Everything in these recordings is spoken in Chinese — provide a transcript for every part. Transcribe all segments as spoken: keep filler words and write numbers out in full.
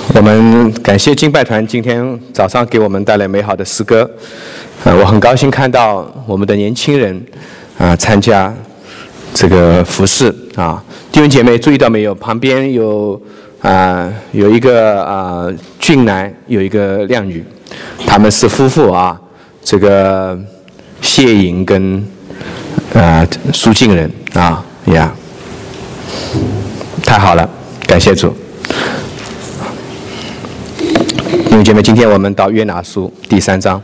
我们感谢敬拜团今天早上给我们带来美好的诗歌，呃，我很高兴看到我们的年轻人啊、呃、参加这个服事啊。弟兄姐妹注意到没有？旁边有啊、呃、有一个啊、呃、俊男，有一个靓女，他们是夫妇啊。这个谢莹跟啊、呃、苏敬仁啊呀，太好了，感谢主。弟兄姐妹，今天我们到约拿书第三章。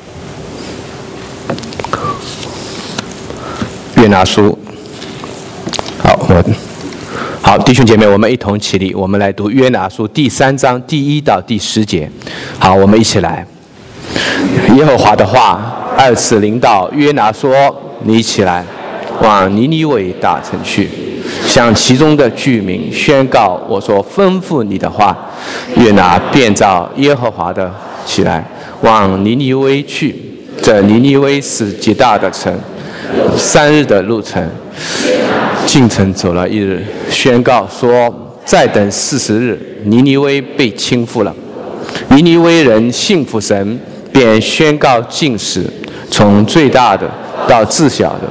约拿书，好，我好，弟兄姐妹，我们一同起立，我们来读约拿书第三章第一到第十节。好，我们一起来。耶和华的话二次临到约拿说：“你起来，往尼尼微大城去，向其中的居民宣告我所吩咐你的话。”约拿便照耶和华的起来，往尼尼微去。这尼尼微是极大的城，三日的路程。进城走了一日，宣告说：“再等四十日，尼尼微被倾覆了。”尼尼微人信服神，便宣告禁食，从最大的到至小的。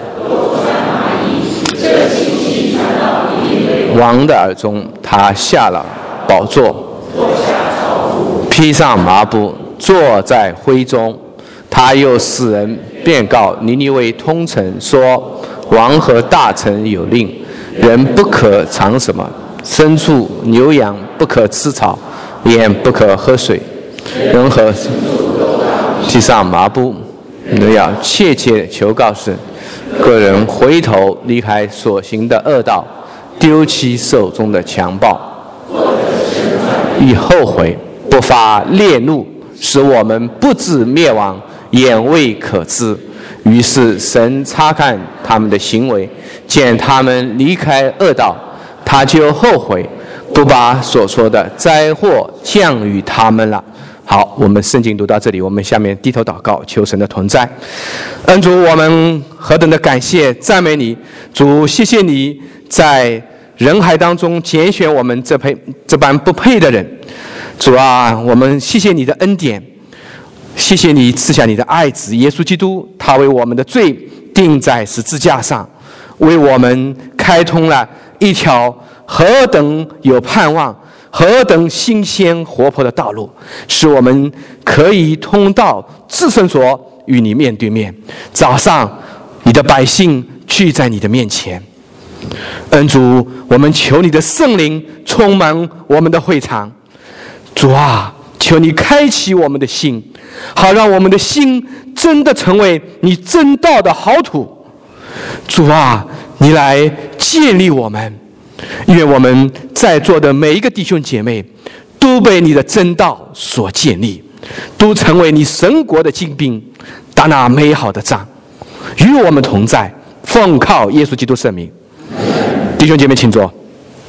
王的耳中，他下了宝座，披上麻布，坐在灰中。他又使人便告尼尼微通城说：王和大臣有令，人不可尝什么，牲畜牛羊不可吃草，也不可喝水。人和披上麻布，都要切切求告神，个人回头离开所行的恶道，丢弃手中的强暴，以后悔，不发烈怒，使我们不致灭亡，眼未可知。于是神察看他们的行为，见他们离开恶道，他就后悔，不把所说的灾祸降于他们了。好，我们圣经读到这里，我们下面低头祷告，求神的同在。恩主，我们何等的感谢赞美你，主，谢谢你在人海当中拣选我们这配这般不配的人。主啊，我们谢谢你的恩典，谢谢你赐下你的爱子耶稣基督，他为我们的罪钉在十字架上，为我们开通了一条何等有盼望、何等新鲜活泼的道路，使我们可以通到至圣所与你面对面。早上你的百姓聚在你的面前，恩主，我们求你的圣灵充满我们的会场。主啊，求你开启我们的心，好让我们的心真的成为你真道的好土。主啊，你来建立我们，愿我们在座的每一个弟兄姐妹都被你的真道所建立，都成为你神国的精兵，打那美好的仗。与我们同在，奉靠耶稣基督圣名。弟兄姐妹请坐。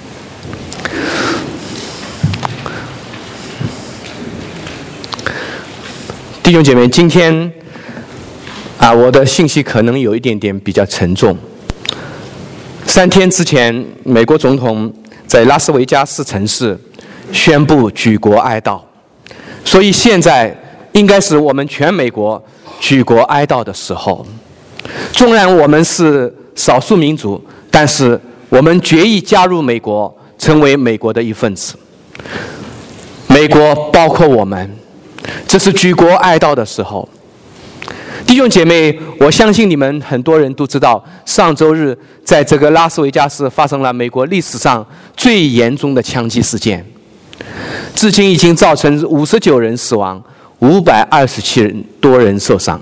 弟兄姐妹，今天啊，我的信息可能有一点点比较沉重。三天之前，美国总统在拉斯维加斯城市宣布举国哀悼，所以现在应该是我们全美国举国哀悼的时候。纵然我们是少数民族，但是我们决意加入美国，成为美国的一份子。美国包括我们，这是举国哀悼的时候。弟兄姐妹，我相信你们很多人都知道，上周日在这个拉斯维加斯发生了美国历史上最严重的枪击事件，至今已经造成五十九人死亡，五百二十七人多人受伤。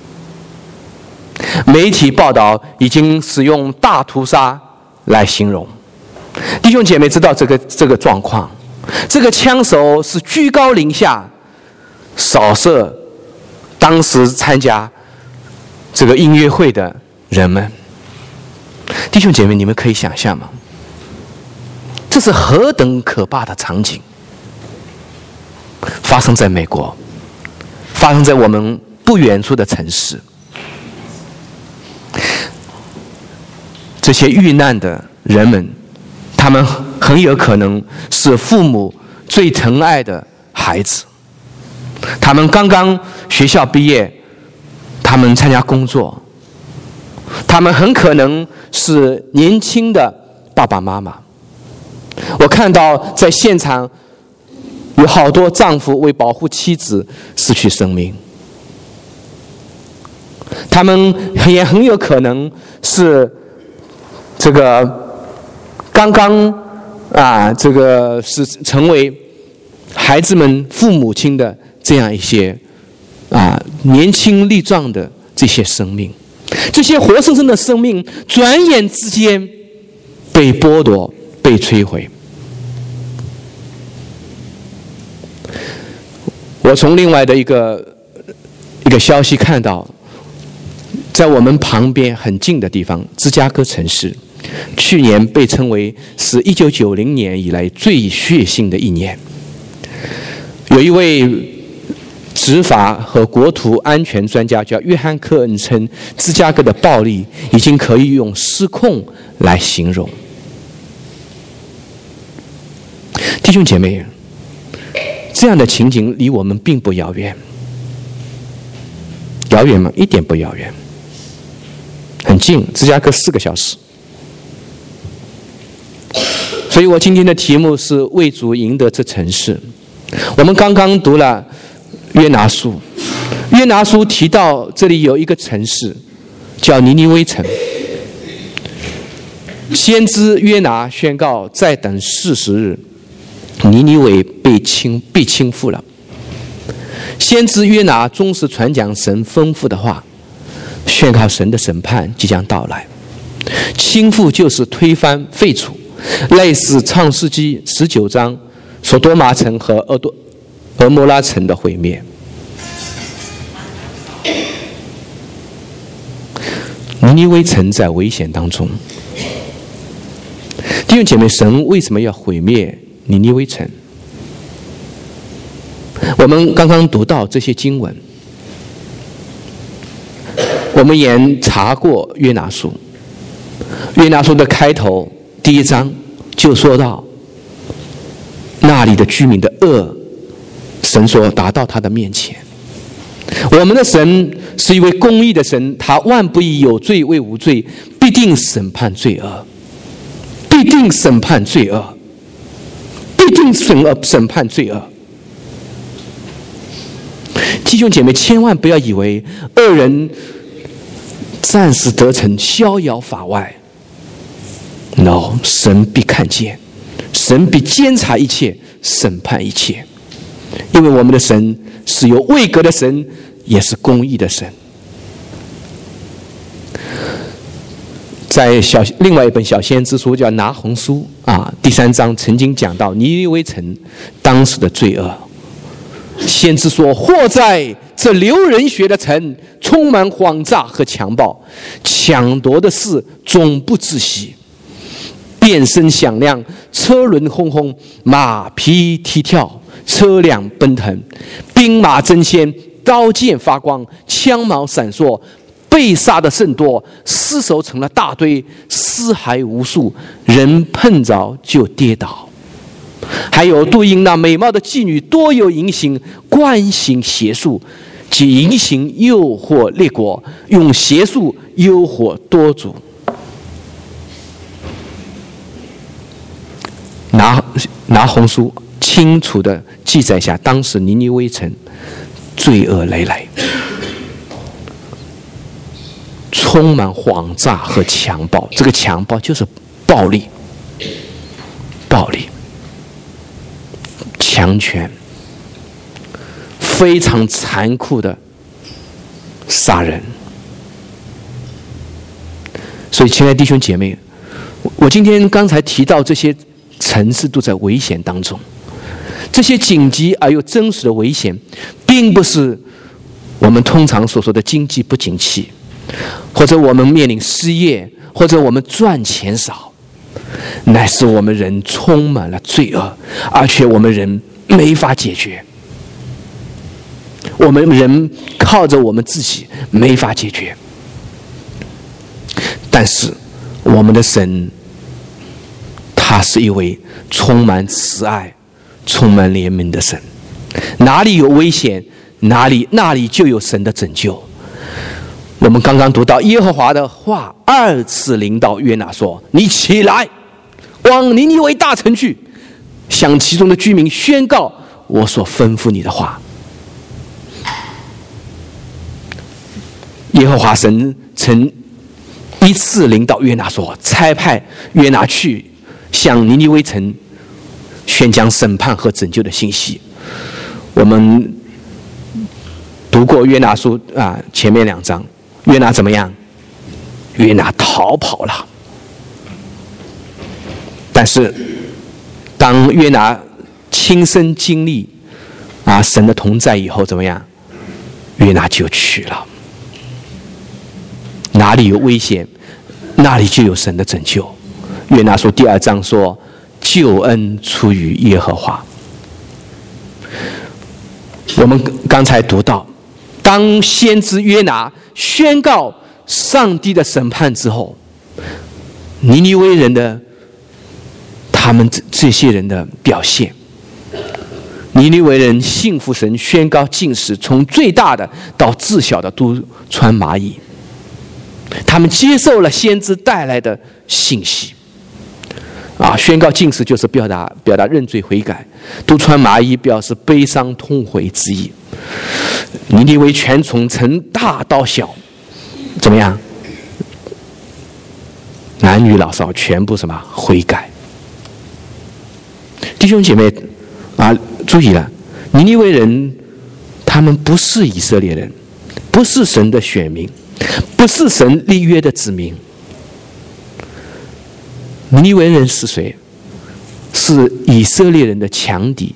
媒体报道已经使用大屠杀来形容。弟兄姐妹知道这个这个状况，这个枪手是居高临下扫射当时参加这个音乐会的人们。弟兄姐妹，你们可以想象吗？这是何等可怕的场景，发生在美国，发生在我们不远处的城市。这些遇难的人们，他们很有可能是父母最疼爱的孩子。他们刚刚学校毕业，他们参加工作，他们很可能是年轻的爸爸妈妈。我看到在现场有好多丈夫为保护妻子失去生命，他们也很有可能是这个刚刚啊，这个是成为孩子们父母亲的这样一些啊年轻力壮的这些生命，这些活生生的生命，转眼之间被剥夺、被摧毁。我从另外的一个一个消息看到，在我们旁边很近的地方，芝加哥城市，去年被称为是一九九零年以来最血腥的一年。有一位执法和国土安全专家叫约翰·科恩称，芝加哥的暴力已经可以用失控来形容。弟兄姐妹，这样的情景离我们并不遥远。遥远吗？一点不遥远，很近，芝加哥四个小时。所以我今天的题目是为主赢得这城市。我们刚刚读了约拿书，约拿书提到这里有一个城市叫尼尼微城。先知约拿宣告，再等四十日，尼尼微被倾被倾覆了。先知约拿忠实传讲神吩咐的话，宣告神的审判即将到来。倾覆就是推翻、废除，类似创世纪十九章所多玛城和俄多俄摩拉城的毁灭。尼尼微城在危险当中。弟兄姐妹，神为什么要毁灭尼尼微城？我们刚刚读到这些经文，我们也查过约拿书。约拿书的开头第一章就说到，那里的居民的恶，神说达到他的面前。我们的神是一位公义的神，他万不以有罪为无罪，必定审判罪恶，必定审判罪恶，必定审恶审判罪恶。弟兄姐妹，千万不要以为恶人暂时得逞，逍遥法外。No， 神必看见，神必监察一切，审判一切。因为我们的神是有位格的神，也是公义的神。在小另外一本小先知书叫拿红书啊，第三章曾经讲到尼尼微城当时的罪恶。先知说，祸在这流人血的城，充满谎诈和强暴，抢夺的事总不自息，遍声响亮，车轮轰轰，马匹踢跳，车辆奔腾，兵马争先，刀剑发光，枪矛闪烁，被杀的甚多，尸首成了大堆，尸骸无数，人碰着就跌倒。还有对应那美貌的妓女，多有淫行，惯行邪术，即淫行诱惑列国，用邪术诱惑多族。拿拿红书清楚地记载下当时尼尼微城罪恶累累，充满谎诈和强暴。这个强暴就是暴力，暴力。强权，非常残酷的杀人。所以亲爱的弟兄姐妹，我今天刚才提到这些城市都在危险当中，这些紧急而又真实的危险，并不是我们通常所说的经济不景气，或者我们面临失业，或者我们赚钱少，乃是我们人充满了罪恶，而且我们人没法解决，我们人靠着我们自己没法解决。但是我们的神，他是一位充满慈爱、 充满怜悯的神。哪里有危险，哪里那里就有神的拯救。我们刚刚读到耶和华的话二次临到约拿说：你起来，往尼尼微大城去，向其中的居民宣告我所吩咐你的话。耶和华神曾一次临到约拿说，差派约拿去向尼尼微城宣讲审判和拯救的信息。我们读过约拿书啊，前面两章，约拿怎么样？约拿逃跑了。但是当约拿亲身经历啊神的同在以后，怎么样？约拿就去了。哪里有危险，那里就有神的拯救。约拿书第二章说，救恩出于耶和华。我们刚才读到，当先知约拿宣告上帝的审判之后，尼尼微人的他们这这些人的表现，尼尼微人信服神，宣告禁食，从最大的到至小的都穿麻衣。他们接受了先知带来的信息，啊，宣告禁食就是表达表达认罪悔改，都穿麻衣表示悲伤痛悔之意。尼尼微全从从大到小，怎么样？男女老少全部什么悔改？弟兄姐妹啊，注意了，尼尼微人他们不是以色列人，不是神的选民，不是神立约的子民。尼尼微人是谁？是以色列人的强敌。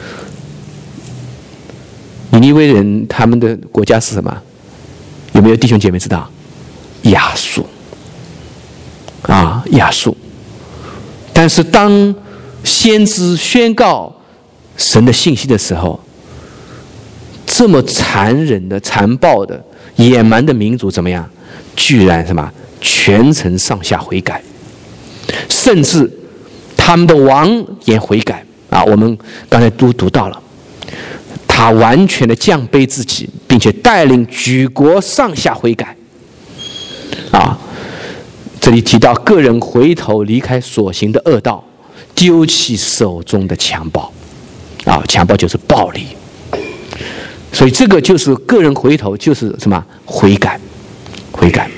尼尼微人他们的国家是什么？有没有弟兄姐妹知道？亚述啊，亚述。但是当先知宣告神的信息的时候，这么残忍的、残暴的、野蛮的民族怎么样？居然什么？全城上下悔改，甚至他们的王也悔改啊！我们刚才都读到了，他完全的降卑自己，并且带领举国上下悔改啊！这里提到个人回头离开所行的恶道，丢弃手中的强暴啊！强暴就是暴力。所以这个就是个人回头，就是什么？悔改，悔改。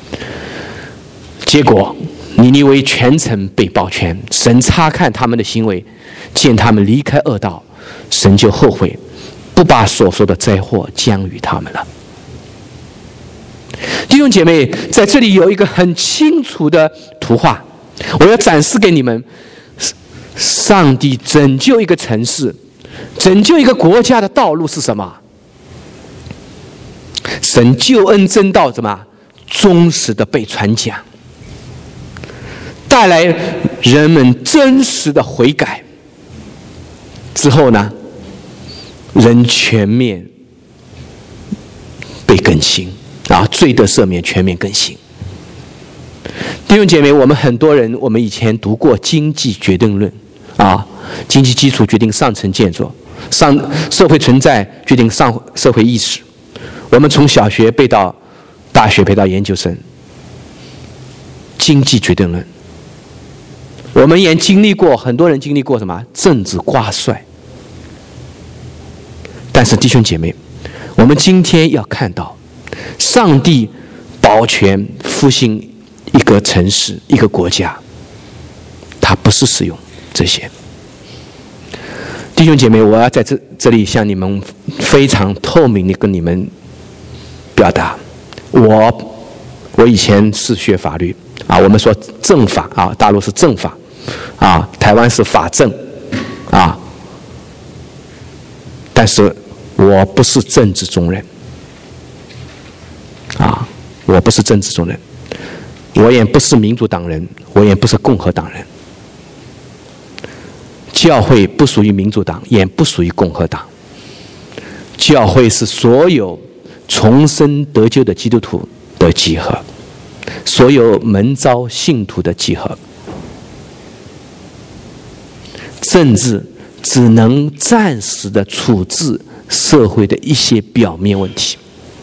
结果尼尼微全城被保全，神察看他们的行为，见他们离开恶道，神就后悔，不把所说的灾祸降于他们了。弟兄姐妹，在这里有一个很清楚的图画，我要展示给你们。上帝拯救一个城市，拯救一个国家的道路是什么？神救恩真道什么？忠实的被传讲，带来人们真实的悔改之后呢，人全面被更新啊，罪得赦免，全面更新。弟兄姐妹，我们很多人，我们以前读过经济决定论啊，经济基础决定上层建筑，上社会存在决定上社会意识。我们从小学背到大学，背到研究生，经济决定论。我们也经历过，很多人经历过什么？政治挂帅。但是弟兄姐妹，我们今天要看到，上帝保全复兴一个城市、一个国家，他不是使用这些。弟兄姐妹，我要在这这里向你们非常透明的跟你们表达，我我以前是学法律啊，我们说政法啊，大陆是政法啊，台湾是法政啊，但是我不是政治中人啊，我不是政治中人，我也不是民主党人，我也不是共和党人。教会不属于民主党，也不属于共和党。教会是所有重生得救的基督徒的集合，所有门召信徒的集合。政治只能暂时的处置社会的一些表面问题，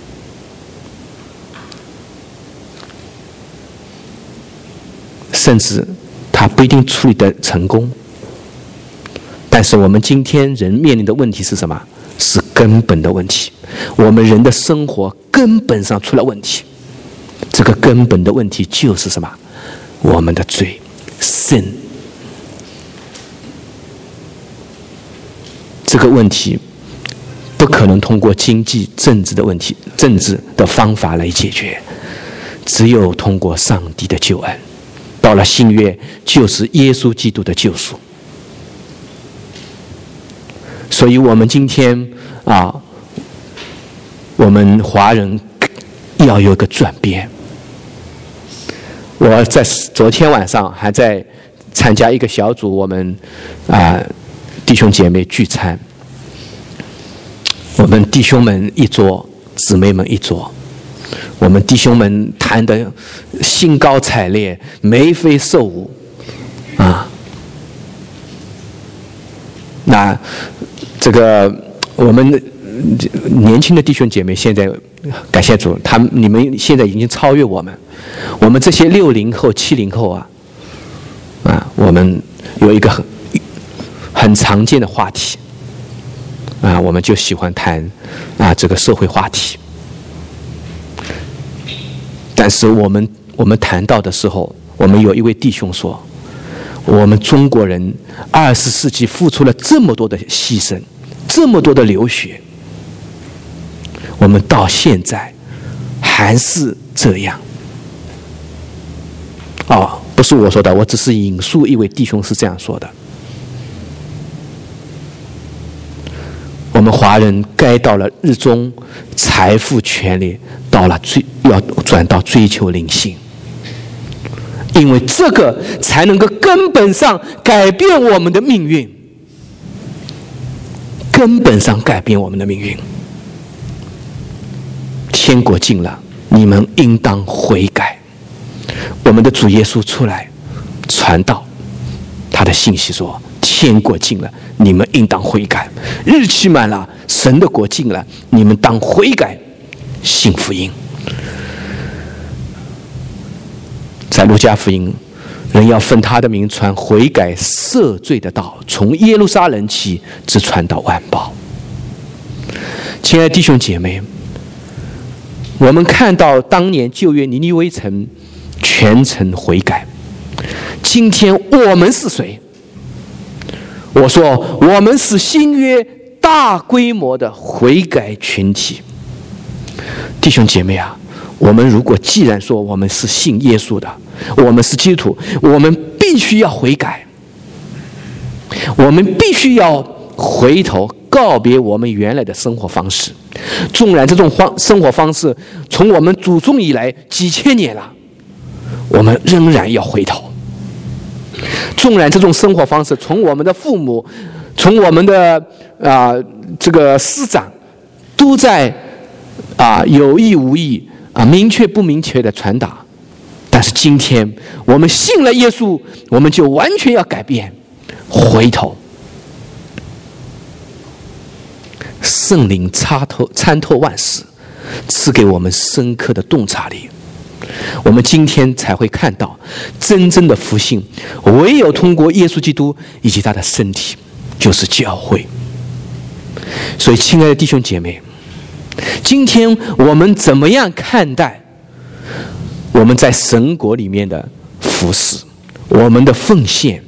甚至它不一定处理得成功。但是我们今天人面临的问题是什么？是根本的问题。我们人的生活根本上出了问题。这个根本的问题就是什么？我们的罪 sin。 这个问题不可能通过经济政治的问题政治的方法来解决，只有通过上帝的救恩。到了新约，就是耶稣基督的救赎。所以我们今天啊，我们华人要有一个转变。我在昨天晚上还在参加一个小组，我们啊弟兄姐妹聚餐，我们弟兄们一桌，姊妹们一桌，我们弟兄们谈得兴高采烈，眉飞色舞啊。那这个我们年轻的弟兄姐妹现在感谢主，他们你们现在已经超越我们。我们这些六零后、七零后啊，啊，我们有一个很很常见的话题啊，我们就喜欢谈啊这个社会话题。但是我们我们谈到的时候，我们有一位弟兄说，我们中国人二十世纪付出了这么多的牺牲，这么多的流血，我们到现在还是这样。哦，不是我说的，我只是引述一位弟兄是这样说的。我们华人该到了日中财富权利，到了追要转到追求灵性，因为这个才能够根本上改变我们的命运，根本上改变我们的命运。天国近了，你们应当悔改。我们的主耶稣出来传道，他的信息说：天国近了，你们应当悔改；日期满了，神的国近了，你们当悔改，信福音。在路加福音，人要奉他的名传悔改赦罪的道，从耶路撒冷起，直传到万邦。亲爱的弟兄姐妹，我们看到当年旧约尼尼微城全城悔改。今天我们是谁？我说我们是新约大规模的悔改群体。弟兄姐妹啊，我们如果既然说我们是信耶稣的，我们是基督徒，我们必须要悔改，我们必须要回头告别我们原来的生活方式。纵然这种生活方式从我们祖宗以来几千年了，我们仍然要回头。纵然这种生活方式从我们的父母，从我们的啊、呃、这个师长都在啊、呃、有意无意啊、呃、明确不明确的传达，但是今天我们信了耶稣，我们就完全要改变，回头。圣灵参透参透万事，赐给我们深刻的洞察力，我们今天才会看到真正的福信，唯有通过耶稣基督以及他的身体，就是教会。所以亲爱的弟兄姐妹，今天我们怎么样看待我们在神国里面的服事，我们的奉献？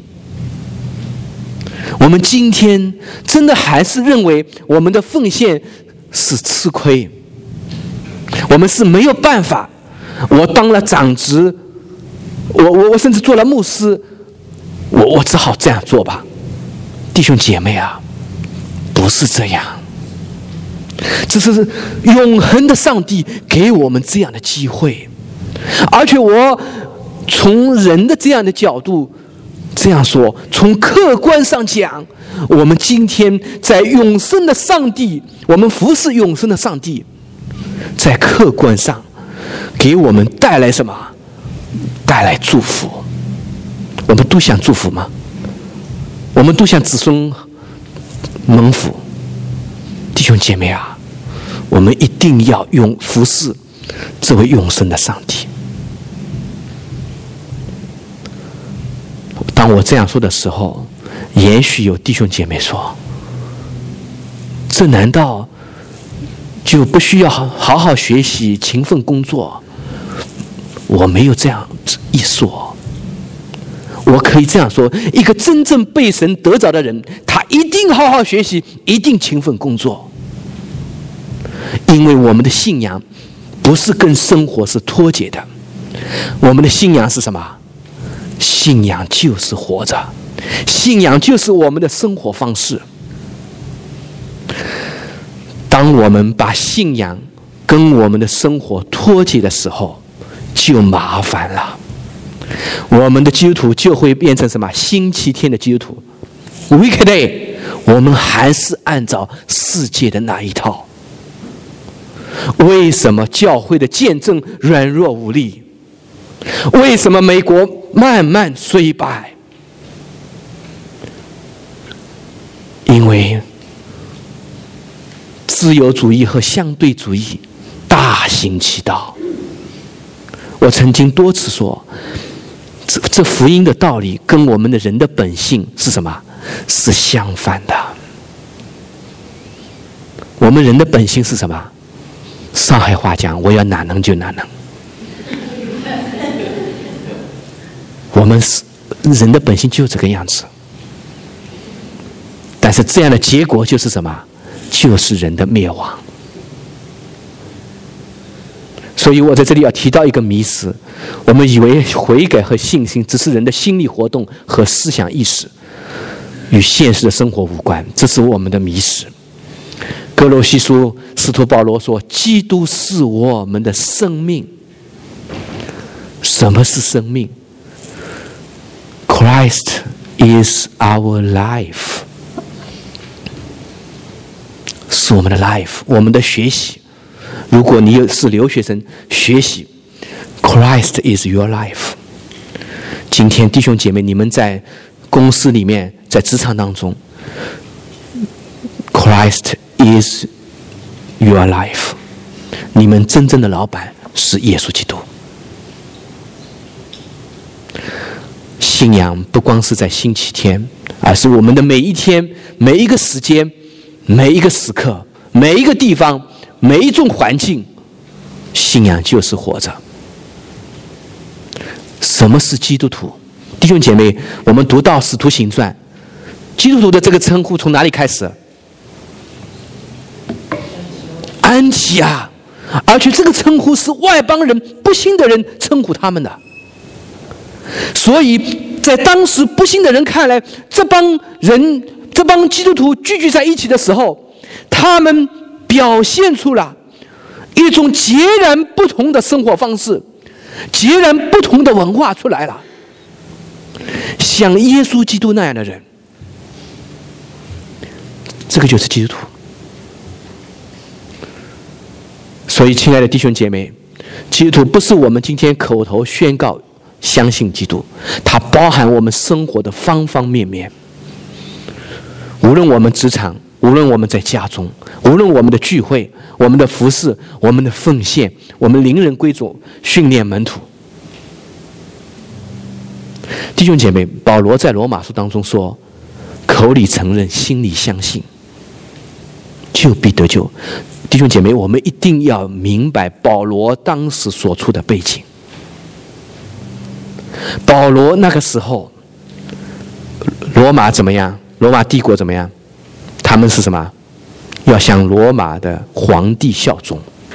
我们今天真的还是认为我们的奉献是吃亏，我们是没有办法，我当了长职，我我我甚至做了牧师，我我只好这样做吧。弟兄姐妹啊，不是这样，这是永恒的上帝给我们这样的机会，而且我从人的这样的角度这样说，从客观上讲，我们今天在永生的上帝，我们服侍永生的上帝，在客观上给我们带来什么？带来祝福。我们都想祝福吗？我们都想子孙蒙福。弟兄姐妹啊，我们一定要用服侍这位永生的上帝。当我这样说的时候，也许有弟兄姐妹说，这难道就不需要好好学习、勤奋工作？我没有这样一说，我可以这样说：一个真正被神得着的人，他一定好好学习，一定勤奋工作。因为我们的信仰不是跟生活是脱节的，我们的信仰是什么？信仰就是活着，信仰就是我们的生活方式。当我们把信仰跟我们的生活脱节的时候，就麻烦了。我们的基督徒就会变成什么？星期天的基督徒 ，weekday， 我们还是按照世界的那一套。为什么教会的见证软弱无力？为什么美国慢慢衰败？因为自由主义和相对主义大行其道。我曾经多次说，这这福音的道理跟我们的人的本性是什么？是相反的。我们人的本性是什么？上海话讲，我要哪能就哪能。我们是人的本性就这个样子，但是这样的结果就是什么？就是人的灭亡。所以我在这里要提到一个迷思，我们以为悔改和信心只是人的心理活动和思想意识，与现实的生活无关，这是我们的迷失。哥罗西书使徒保罗说，基督是我们的生命。什么是生命？ Christ is our life， 是我们的 life， 我们的学习。如果你是留学生，学习 Christ is your life。 今天弟兄姐妹，你们在公司里面，在职场当中， Christ is your life， 你们真正的老板是耶稣基督。信仰不光是在星期天，而是我们的每一天、每一个时间、每一个时刻、每一个地方、每一种环境，信仰就是活着。什么是基督徒？弟兄姐妹，我们读到《使徒行传》，基督徒的这个称呼从哪里开始？安提阿，而且这个称呼是外邦人、不信的人称呼他们的。所以在当时不信的人看来，这帮人、这帮基督徒聚集在一起的时候，他们表现出了一种截然不同的生活方式，截然不同的文化出来了。像耶稣基督那样的人，这个就是基督徒。所以，亲爱的弟兄姐妹，基督徒不是我们今天口头宣告相信基督，它包含我们生活的方方面面。无论我们职场，无论我们在家中，无论我们的聚会、我们的服事、我们的奉献、我们灵人归主、训练门徒。弟兄姐妹，保罗在罗马书当中说，口里承认，心里相信，就必得救。弟兄姐妹，我们一定要明白保罗当时所处的背景。保罗那个时候，罗马怎么样？罗马帝国怎么样？他们是什么？要向罗马的皇帝效忠。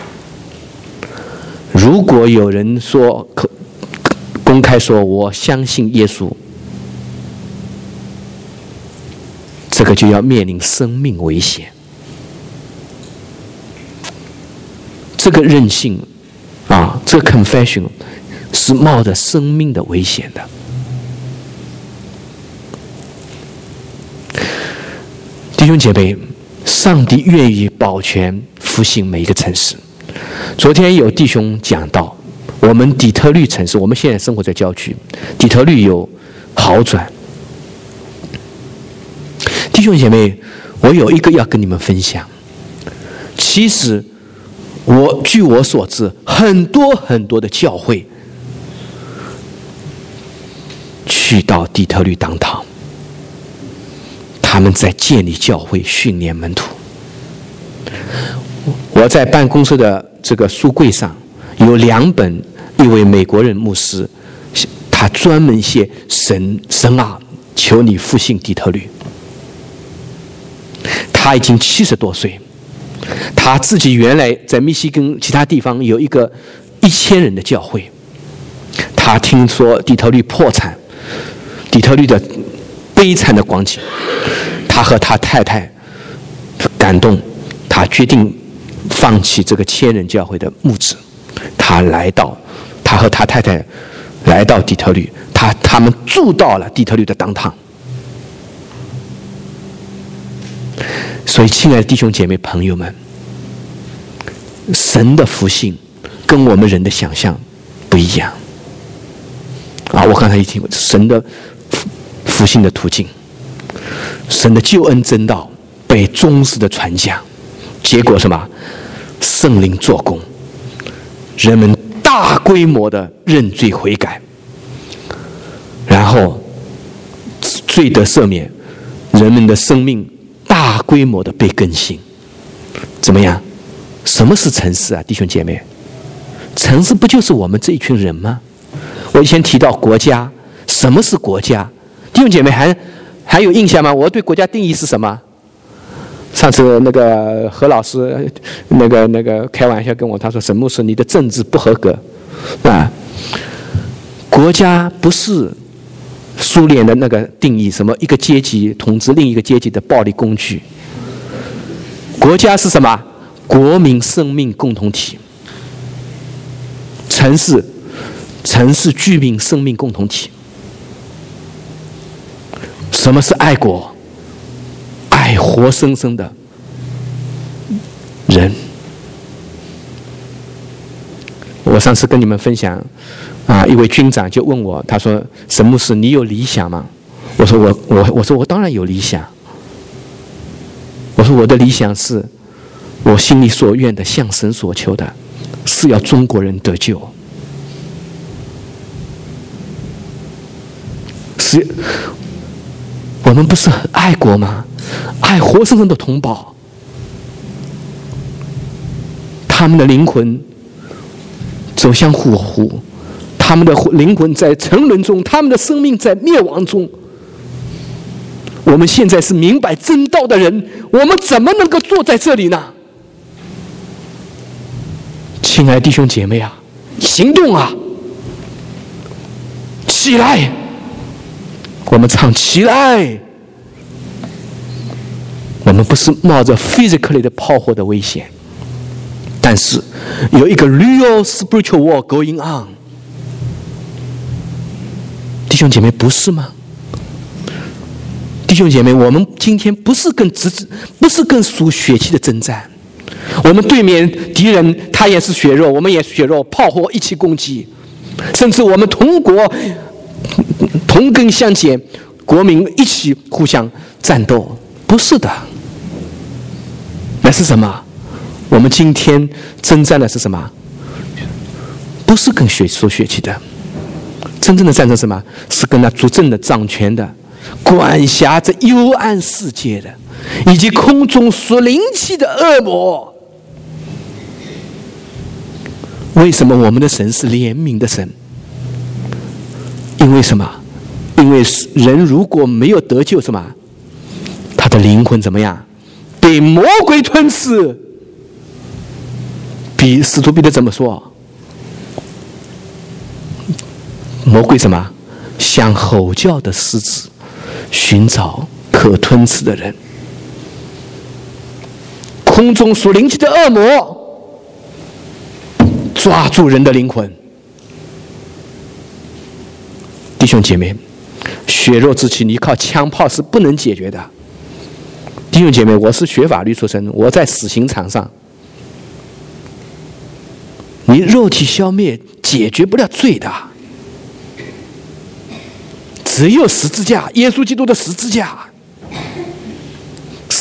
如果有人说公开说我相信耶稣，这个就要面临生命危险。这个任性啊，这个 confession 是冒着生命的危险的。弟兄姐妹，上帝愿意保全复兴每一个城市。昨天有弟兄讲到，我们底特律城市，我们现在生活在郊区，底特律有好转。弟兄姐妹，我有一个要跟你们分享。其实我据我所知，很多很多的教会去到底特律当堂，他们在建立教会，训练门徒。我在办公室的这个书柜上有两本，一位美国人牧师，他专门写神神啊，求你复兴底特律。他已经七十多岁，他自己原来在密西根其他地方有一个一千人的教会。他听说底特律破产，底特律的悲惨的光景，他和他太太感动，他决定放弃这个千人教会的牧职。他来到，他和他太太来到底特律，他他们住到了底特律的当堂。所以，亲爱的弟兄姐妹朋友们，神的福兴跟我们人的想象不一样啊！我刚才一听，神的福兴的途径，神的救恩真道被忠实的传讲，结果什么？圣灵做工，人们大规模的认罪悔改，然后罪得赦免，人们的生命大规模的被更新。怎么样？什么是城市啊，弟兄姐妹？城市不就是我们这一群人吗？我以前提到国家，什么是国家？弟兄姐妹还还有印象吗？我对国家定义是什么？上次那个何老师那个那个开玩笑跟我，他说沈牧师你的政治不合格啊。国家不是苏联的那个定义，什么一个阶级统治另一个阶级的暴力工具。国家是什么？国民生命共同体。城市，城市居民生命共同体。什么是爱国？爱活生生的人。我上次跟你们分享啊，一位军长就问我，他说：“沈牧师，你有理想吗？”我说我：“我我我说我当然有理想。我说我的理想是，我心里所愿的，向神所求的，是要中国人得救。是，我们不是很爱国吗？爱活生生的同胞，他们的灵魂走向火湖，他们的灵魂在沉沦中，他们的生命在灭亡中。我们现在是明白真道的人，我们怎么能够坐在这里呢？亲爱的弟兄姐妹啊，行动啊！起来！我们唱起来！我们不是冒着 physically 的炮火的危险，但是有一个 real spiritual war going on。弟兄姐妹，不是吗？弟兄姐妹，我们今天不是跟直不是跟属血气的征战，我们对面敌人他也是血肉，我们也是血肉，炮火一起攻击，甚至我们同国同根相见，国民一起互相战斗，不是的。那是什么？我们今天征战的是什么？不是跟血属血气的，真正的战争是什么？是跟那主政的、掌权的、管辖着幽暗世界的，以及空中属灵气的恶魔。为什么我们的神是怜悯的神？因为什么？因为人如果没有得救，什么？他的灵魂怎么样？被魔鬼吞噬。比使徒彼得怎么说？魔鬼什么？像吼叫的狮子，寻找可吞吃的人。空中属灵气的恶魔抓住人的灵魂。弟兄姐妹，血肉之气，你靠枪炮是不能解决的。弟兄姐妹，我是学法律出身，我在死刑场上，你肉体消灭解决不了罪的，只有十字架，耶稣基督的十字架。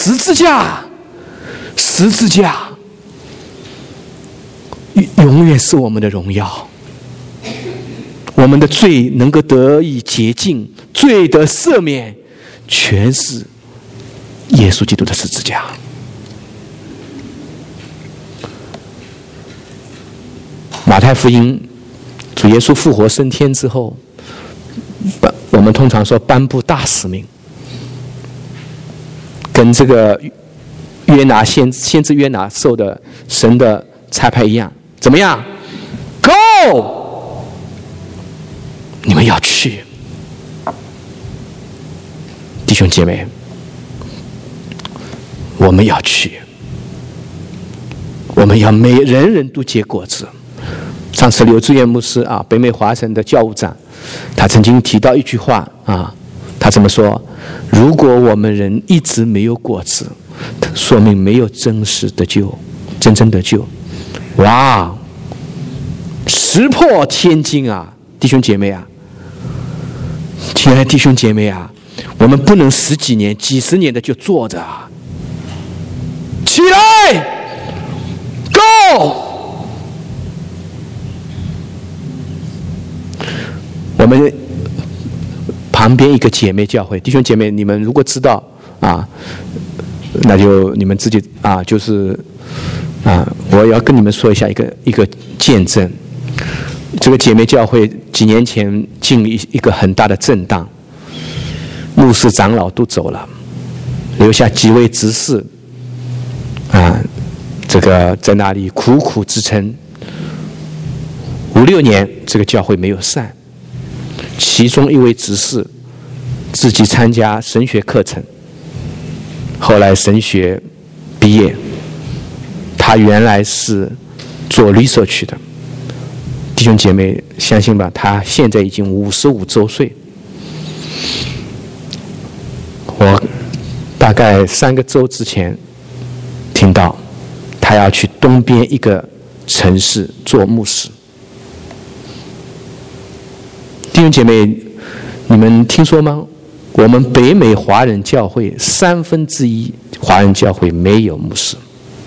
十字架，十字架永远是我们的荣耀，我们的罪能够得以洁净，罪得赦免，全是耶稣基督的十字架。马太福音，主耶稣复活升天之后，我们通常说颁布大使命，跟这个约拿先先知约拿受的神的差派一样，怎么样 ？Go， 你们要去，弟兄姐妹，我们要去，我们要每人人都结果子。上次刘志远牧师啊，北美华神的教务长，他曾经提到一句话啊，他怎么说？如果我们人一直没有果子，说明没有真实的救，真正的救。哇，石破天惊啊，弟兄姐妹啊，亲爱的弟兄姐妹啊，我们不能十几年、几十年的就坐着啊，起来 ，Go！我们旁边一个姐妹教会，弟兄姐妹，你们如果知道啊，那就你们自己啊，就是啊，我要跟你们说一下一个一个见证。这个姐妹教会几年前经历一个很大的震荡，牧师长老都走了，留下几位执事啊，这个在那里苦苦支撑，五六年这个教会没有散。其中一位执事自己参加神学课程，后来神学毕业。他原来是做 research 的，弟兄姐妹相信吧？他现在已经五十五周岁。我大概三个周之前听到，他要去东边一个城市做牧师。弟兄姐妹，你们听说吗？我们北美华人教会三分之一华人教会没有牧师。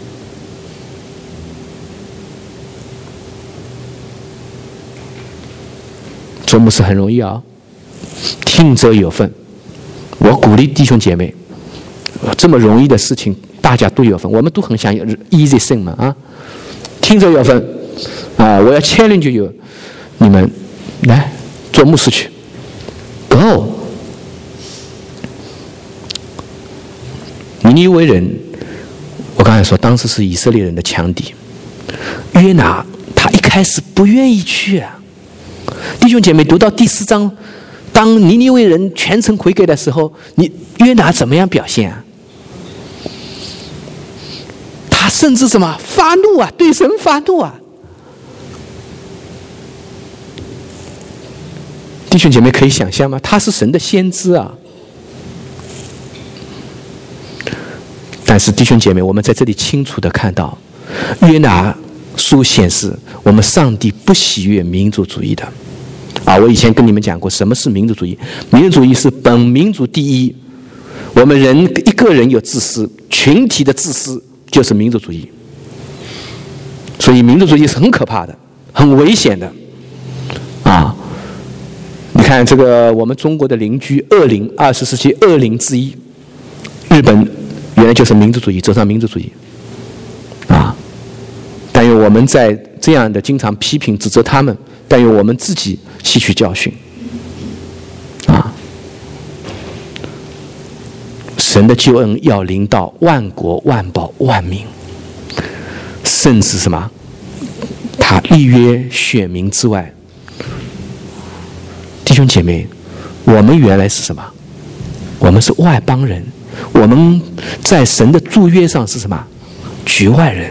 做牧师很容易啊，听者有份。我鼓励弟兄姐妹，这么容易的事情大家都有份，我们都很想有 easy thing 嘛啊，听者有份啊！我要challenge you，你们来。做牧师去 ，Go！ 尼尼微人，我刚才说，当时是以色列人的强敌。约拿他一开始不愿意去啊。弟兄姐妹，读到第四章，当尼尼微人全城悔改的时候，你约拿怎么样表现啊？他甚至什么发怒啊，对神发怒啊！弟兄姐妹可以想象吗？他是神的先知啊！但是弟兄姐妹，我们在这里清楚的看到，约拿书显示，我们上帝不喜悦民族主义的。啊，我以前跟你们讲过，什么是民族主义？民族主义是本民族第一，我们人一个人有自私，群体的自私就是民族主义。所以民族主义是很可怕的，很危险的，啊！你看这个我们中国的邻居恶灵，二十世纪恶灵之一，日本原来就是民族主义，走上民族主义，啊！但愿我们在这样的经常批评指责他们，但愿我们自己吸取教训，啊！神的救恩要临到万国万邦万民，甚至什么？他立约选民之外。弟兄姐妹，我们原来是什么？我们是外邦人，我们在神的祝约上是什么？局外人。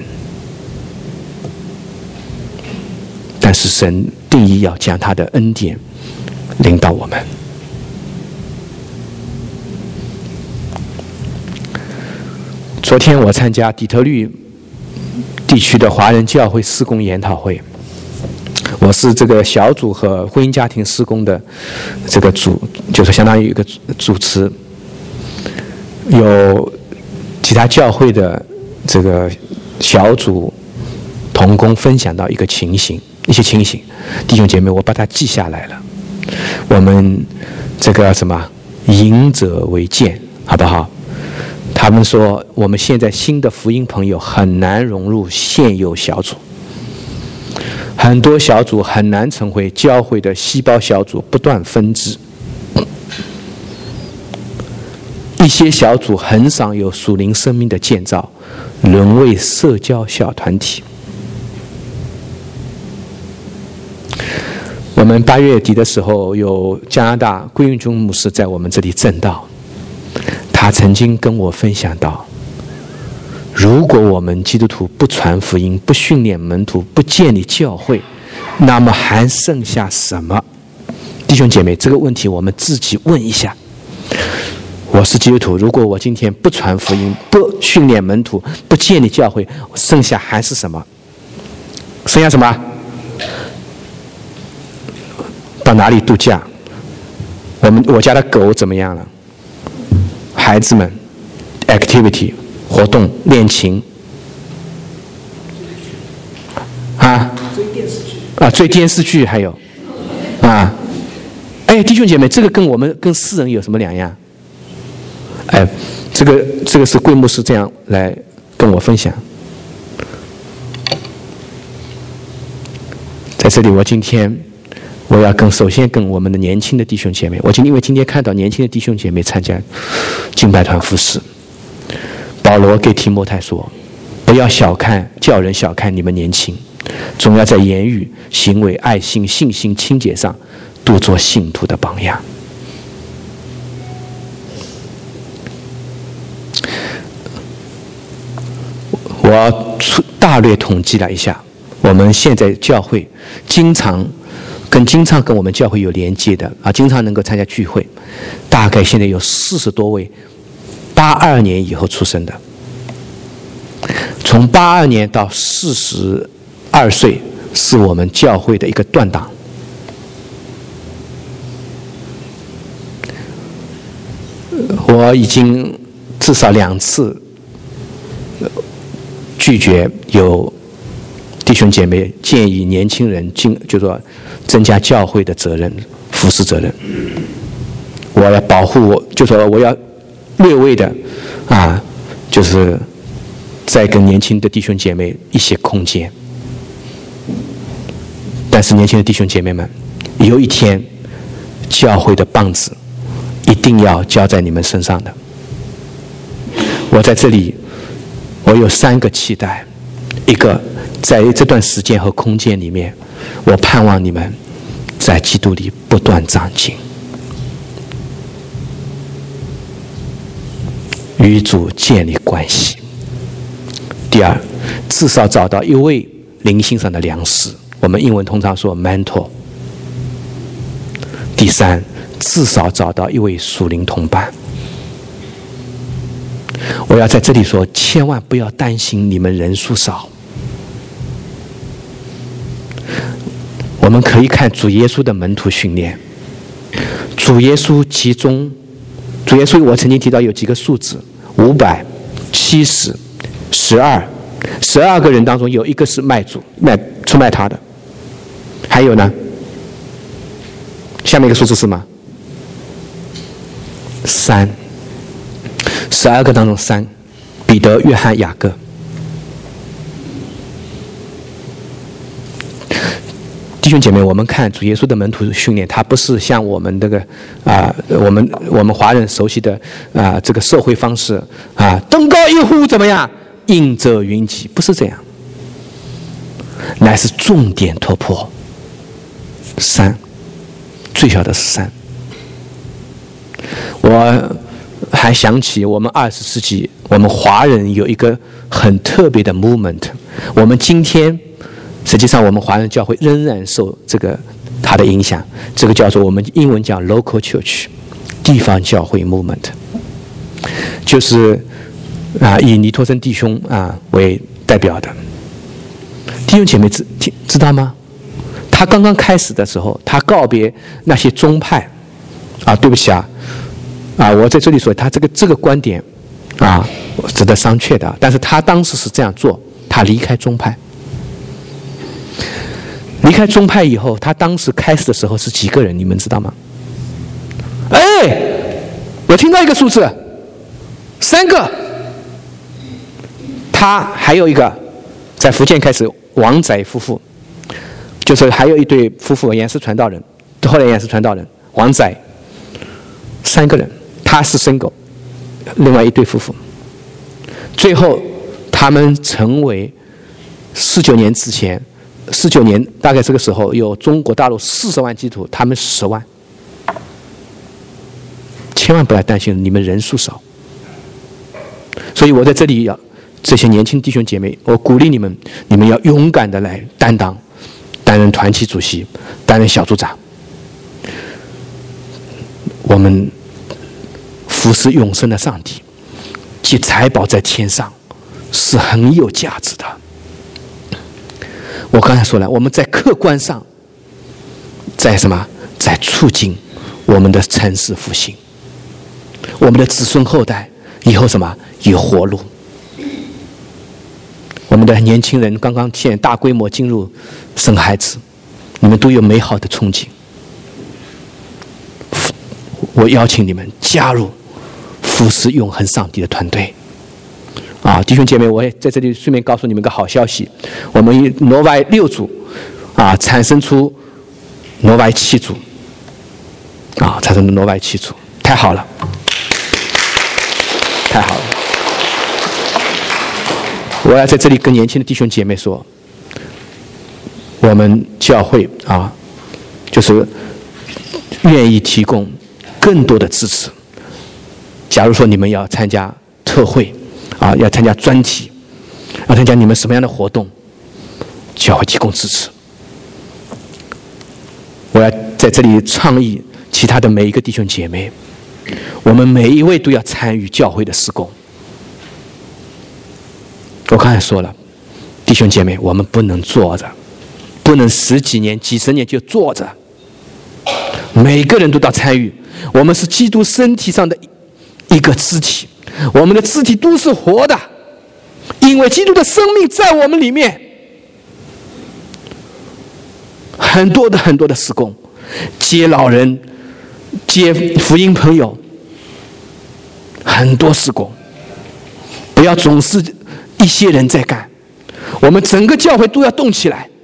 但是神定义要将他的恩典临到我们。昨天我参加底特律地区的华人教会事工研讨会。我是这个小组和婚姻家庭事工的这个组，就是相当于一个主持，有他教会的这个小组同工分享到一个情形，一些情形，弟兄姐妹，我把它记下来了。我们这个什么引者为鉴，好不好？他们说我们现在新的福音朋友很难融入现有小组，很多小组很难成为教会的细胞小组，不断分支。一些小组很少有属灵生命的建造，沦为社交小团体。我们八月底的时候，有加拿大归运中牧师在我们这里证道，他曾经跟我分享到，如果我们基督徒不传福音、不训练门徒、不建立教会，那么还剩下什么？弟兄姐妹，这个问题我们自己问一下。我是基督徒，如果我今天不传福音、不训练门徒、不建立教会，剩下还是什么？剩下什么？到哪里度假？我们我家的狗怎么样了？孩子们 activity 活动练琴啊，追电视剧啊，追电视剧还有啊，哎，弟兄姐妹，这个跟我们跟世人有什么两样？哎，这个这个是贵牧师这样来跟我分享。在这里，我今天我要跟首先跟我们的年轻的弟兄姐妹，我今因为今天看到年轻的弟兄姐妹参加敬拜团服侍，保罗给提摩太说，不要小看叫人小看你们年轻，总要在言语、行为、爱心、信心、清洁上多做信徒的榜样。我大略统计了一下，我们现在教会经常跟经常跟我们教会有连接的啊，经常能够参加聚会，大概现在有四十多位八二年以后出生的，从八二年到四十二岁是我们教会的一个断档。我已经至少两次拒绝有弟兄姐妹建议年轻人进，就说增加教会的责任、服侍责任。我要保护我，就说我要略微的啊，就是再跟年轻的弟兄姐妹一些空间。但是年轻的弟兄姐妹们，有一天教会的棒子一定要交在你们身上的。我在这里。我有三个期待，一个在这段时间和空间里面，我盼望你们在基督里不断长进，与主建立关系。第二，至少找到一位灵性上的良师，我们英文通常说 mentor。第三，至少找到一位属灵同伴。我要在这里说，千万不要担心你们人数少。我们可以看主耶稣的门徒训练，主耶稣其中，主耶稣我曾经提到有几个数字：五百、七十、十二，十二个人当中有一个是卖主、卖出卖他的。还有呢？下面一个数字是什么？三。十二个当中三，彼得、约翰、雅各。弟兄姐妹，我们看主耶稣的门徒训练，他不是像我们这个啊、呃，我们我们华人熟悉的啊、呃、这个社会方式啊，登高一呼怎么样，应者云集，不是这样，乃是重点突破。三，最小的是三。我还想起我们二十世纪，我们华人有一个很特别的 movement。我们今天，实际上我们华人教会仍然受这个它的影响。这个叫做我们英文讲 local church， 地方教会 movement， 就是啊以尼托生弟兄啊为代表的。弟兄姐妹知知道吗？他刚刚开始的时候，他告别那些宗派啊，对不起啊。啊，我在这里说，他这个这个观点，啊， 值得商榷的。但是他当时是这样做，他离开宗派。离开宗派以后，他当时开始的时候是几个人，你们知道吗？哎，我听到一个数字，三个。他还有一个在福建开始，王载夫妇，就是还有一对夫妇也是传道人，后来也是传道人，王载，三个人，他是生狗，另外一对夫妇，最后他们成为四九年之前，四九年大概这个时候有中国大陆四十万基督徒，他们十万，千万不要担心你们人数少，所以我在这里要。这些年轻弟兄姐妹，我鼓励你们，你们要勇敢的来担当，担任团契主席，担任小组长。我们服侍永生的上帝，积财宝在天上，是很有价值的。我刚才说了，我们在客观上，在什么？在促进我们的城市复兴，我们的子孙后代以后什么有活路。我们的年轻人刚刚现在大规模进入生孩子，你们都有美好的憧憬。我邀请你们加入服侍永恒上帝的团队。啊，弟兄姐妹，我也在这里顺便告诉你们个好消息：我们挪外六组啊，产生出挪外七组，啊，产生挪外七组，太好了，太好了。我要在这里跟年轻的弟兄姐妹说，我们教会啊，就是愿意提供更多的支持。假如说你们要参加特会啊，要参加专题，要参加你们什么样的活动，教会提供支持。我要在这里倡议其他的每一个弟兄姐妹，我们每一位都要参与教会的事工。我刚才说了，弟兄姐妹，我们不能坐着，不能十几年、几十年就坐着。每个人都要参与，我们是基督身体上的一个肢体，我们的肢体都是活的，因为基督的生命在我们里面。很多的很多的事工，接老人，接福音朋友，很多事工，不要总是一些人在干，我们整个教会都要动起来。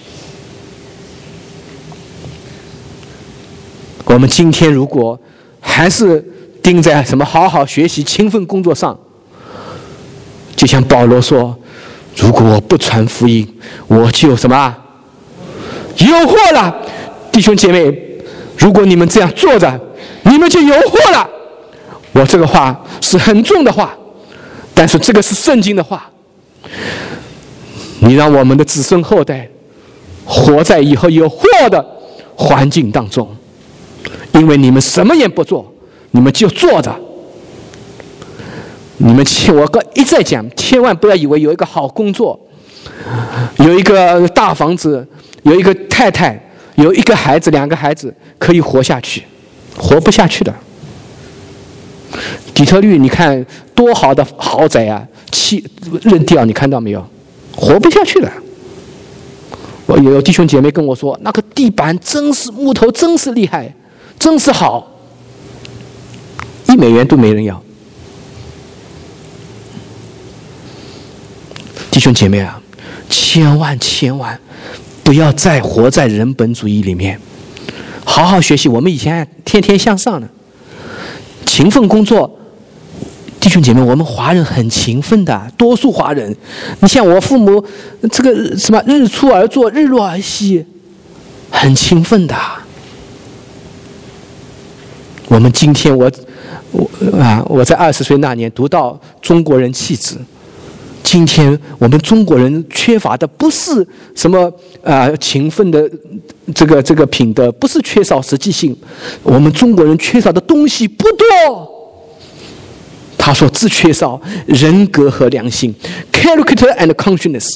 我们今天如果还是盯在什么好好学习、勤奋工作上，就像保罗说：“如果我不传福音，我就什么有祸了。”弟兄姐妹，如果你们这样做着，你们就有祸了。我这个话是很重的话。但是这个是圣经的话，你让我们的子孙后代活在以后有祸的环境当中，因为你们什么也不做，你们就坐着。你们我刚一再讲，千万不要以为有一个好工作，有一个大房子，有一个太太，有一个孩子、两个孩子可以活下去，活不下去的。底特律，你看多好的豪宅啊，气扔掉，你看到没有？活不下去了。我有弟兄姐妹跟我说，那个地板真是木头，真是厉害，真是好，一美元都没人要。弟兄姐妹啊，千万千万不要再活在人本主义里面，好好学习。我们以前天天向上的，勤奋工作。弟兄姐妹，我们华人很勤奋的，多数华人，你像我父母，这个什么日出而作，日落而息，很勤奋的。我们今天我我啊，我在二十岁那年读到中国人气质。今天我们中国人缺乏的不是什么啊、呃、勤奋的这个这个品德，不是缺少实际性，我们中国人缺少的东西不多。他说只缺少人格和良心 ，character and conscience。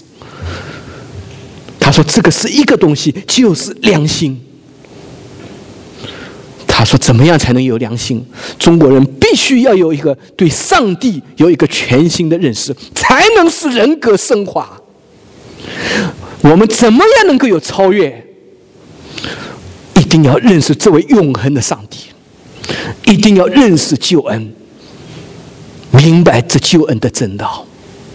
他说这个是一个东西，就是良心。 他说怎么样才能有良心？中国人必须要有一个对上帝有一个全新的认识，才能使人格升华。我们怎么样能够有超越？一定要认识这位永恒的上帝，一定要认识救恩，明白这救恩的真道。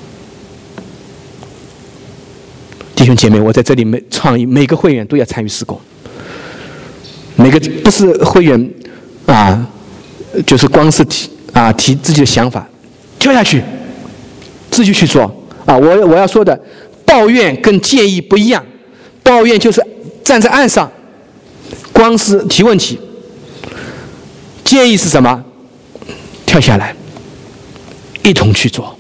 弟兄姐妹，我在这里每倡议每个会员都要参与事工。每个不是会员啊，就是光是提啊提自己的想法，跳下去，自己去做啊！我我要说的，抱怨跟建议不一样，抱怨就是站在岸上，光是提问题；建议是什么？跳下来，一同去做。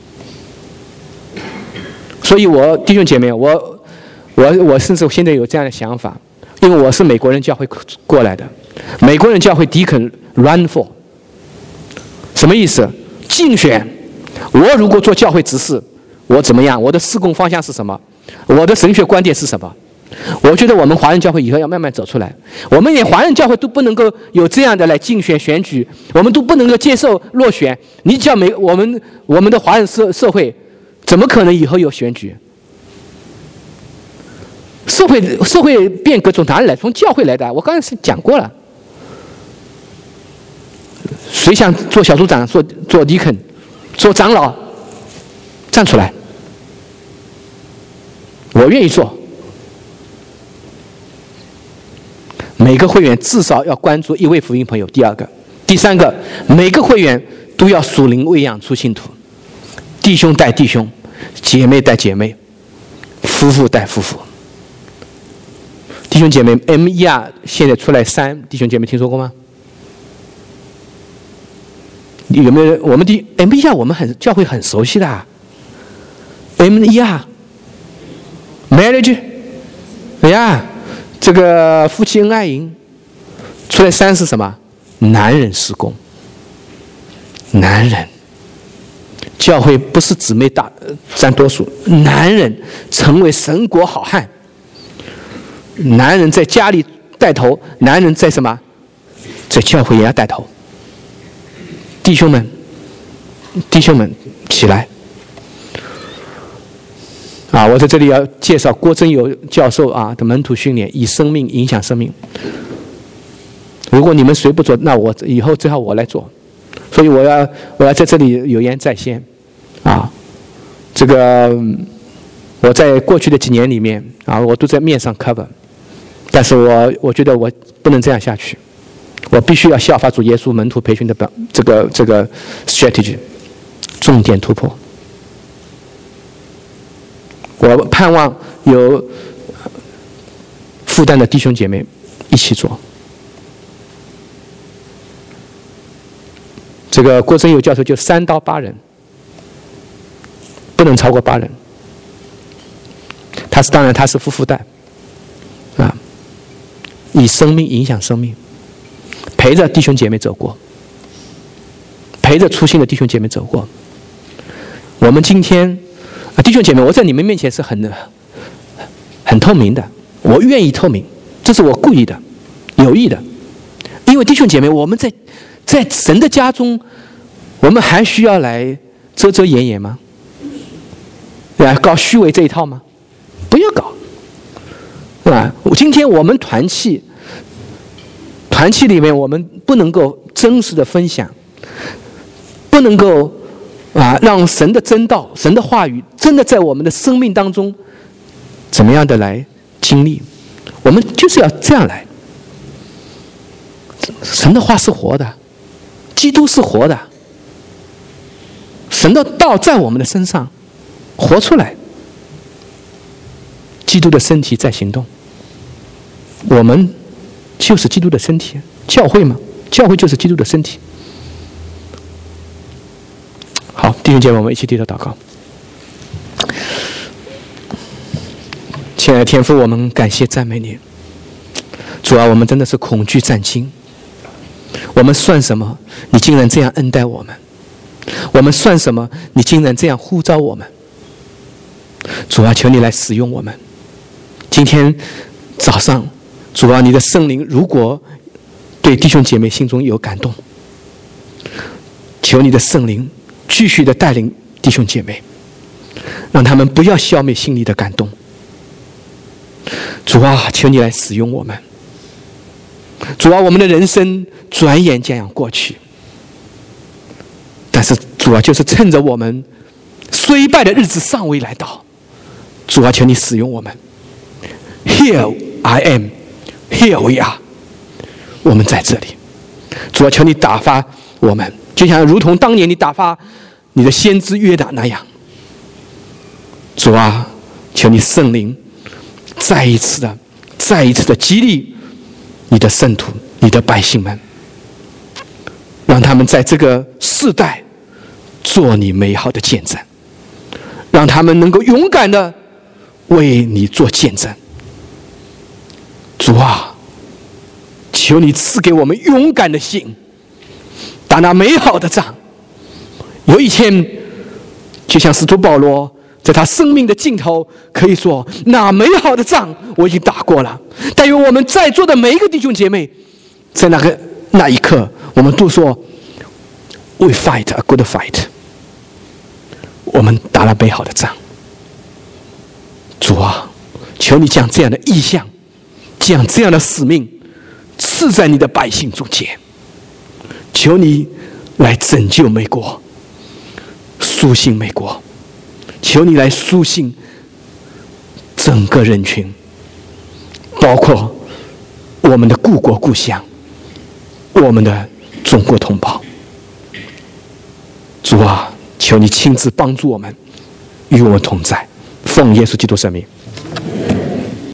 所以我弟兄姐妹，我我我甚至现在有这样的想法。因为我是美国人教会过来的，美国人教会迪肯 run for 什么意思？竞选。我如果做教会执事，我怎么样？我的事工方向是什么？我的神学观点是什么？我觉得我们华人教会以后要慢慢走出来。我们连华人教会都不能够有这样的来竞选选举，我们都不能够接受落选。你叫美我们我们的华人社社会，怎么可能以后有选举？社会社会变革从哪里来？从教会来的。我刚才是讲过了。谁想做小组长、做做迪肯、做长老，站出来，我愿意做。每个会员至少要关注一位福音朋友。第二个，第三个，每个会员都要属灵喂养出信徒，弟兄带弟兄，姐妹带姐妹，夫妇带夫妇。弟兄姐妹 ，M E R 现在出来三，弟兄姐妹听说过吗？有没有人？我们的 M E R 我们很教会很熟悉的、啊、M E R marriage， 哎呀，这个夫妻恩爱营出来三是什么？男人事工，男人教会不是姊妹大占多数，男人成为神国好汉。男人在家里带头，男人在什么？在教会也要带头。弟兄们，弟兄们，起来！啊，我在这里要介绍郭真友教授啊的门徒训练，以生命影响生命。如果你们谁不做，那我以后只好我来做。所以我要我要在这里有言在先，啊，这个我在过去的几年里面啊，我都在面上 cover。但是我我觉得我不能这样下去，我必须要效法主耶稣门徒培训的表这个这个 strategy， 重点突破。我盼望有负担的弟兄姐妹一起做。这个郭真友教授就三到八人，不能超过八人。他是当然他是夫妇带，啊。以生命影响生命，陪着弟兄姐妹走过，陪着初心的弟兄姐妹走过。我们今天啊，弟兄姐妹，我在你们面前是很很透明的，我愿意透明，这是我故意的、有意的。因为弟兄姐妹，我们在在神的家中，我们还需要来遮遮掩掩吗？来搞虚伪这一套吗？不要搞。啊，今天我们团契，团契里面我们不能够真实的分享，不能够啊让神的真道、神的话语真的在我们的生命当中怎么样的来经历，我们就是要这样来。神的话是活的，基督是活的，神的道在我们的身上活出来，基督的身体在行动。我们就是基督的身体，教会嘛，教会就是基督的身体。好，弟兄姐妹，我们一起低头祷告。亲爱的天父，我们感谢赞美你。主啊，我们真的是恐惧战惊。我们算什么？你竟然这样恩待我们。我们算什么？你竟然这样呼召我们。主啊，求你来使用我们。今天早上，主啊，你的圣灵如果对弟兄姐妹心中有感动，求你的圣灵继续的带领弟兄姐妹，让他们不要消灭心里的感动。主啊，求你来使用我们。主啊，我们的人生转眼这样过去，但是主啊，就是趁着我们衰败的日子尚未来到，主啊，求你使用我们。 Here I am, here we are。 我们在这里，主啊，求你打发我们，就像如同当年你打发你的先知约拿那样。主啊，求你圣灵再一次的、再一次的激励你的圣徒、你的百姓们，让他们在这个世代做你美好的见证，让他们能够勇敢的为你做见证。主啊，求你赐给我们勇敢的心，打那美好的仗。有一天，就像使徒保罗在他生命的尽头可以说，那美好的仗我已经打过了。但愿我们在座的每一个弟兄姐妹，在那个那一刻，我们都说 We fight a good fight。 我们打了美好的仗。主啊，求你将这样的意向，将这样的使命赐在你的百姓中间。求你来拯救美国，苏醒美国。求你来苏醒整个人群，包括我们的故国故乡，我们的中国同胞。主啊，求你亲自帮助我们，与我们同在。奉耶稣基督圣名。